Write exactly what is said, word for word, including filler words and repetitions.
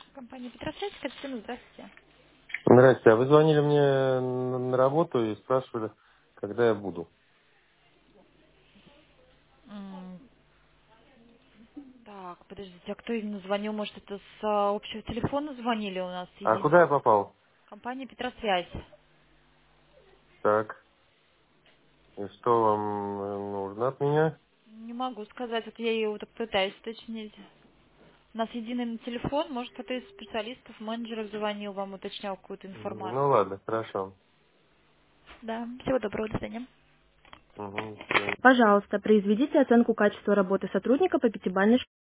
Компания Петросвязь, Катюшина, здравствуйте. Здрасте, а вы звонили мне на на работу и спрашивали, когда я буду. М, Так, подождите, а кто именно звонил? Может, это с а, общего телефона звонили? У нас А есть куда я попал? компания Петросвязь. Так, и что вам э, нужно от меня? Не могу сказать, вот я ее вот так пытаюсь уточнить. У нас единый телефон, может, кто-то из специалистов, менеджеров звонил вам, уточнял какую-то Ну информацию. ладно, хорошо. Да, всего доброго, до свидания. Угу, до свидания. Пожалуйста, произведите оценку качества работы сотрудника по пятибалльной